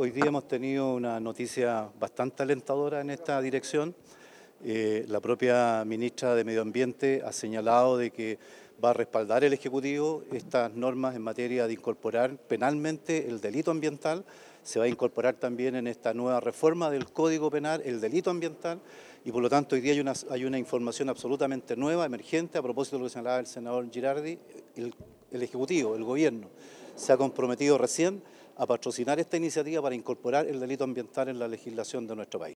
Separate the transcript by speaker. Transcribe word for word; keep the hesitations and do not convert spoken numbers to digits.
Speaker 1: hoy día hemos tenido una noticia bastante alentadora en esta dirección. Eh, la propia ministra de Medio Ambiente ha señalado de que va a respaldar el Ejecutivo estas normas en materia de incorporar penalmente el delito ambiental. Se va a incorporar también en esta nueva reforma del Código Penal el delito ambiental y por lo tanto hoy día hay una, hay una información absolutamente nueva, emergente, a propósito de lo que señalaba el senador Girardi. El, el Ejecutivo, el Gobierno, se ha comprometido recién a patrocinar esta iniciativa para incorporar el delito ambiental en la legislación de nuestro país.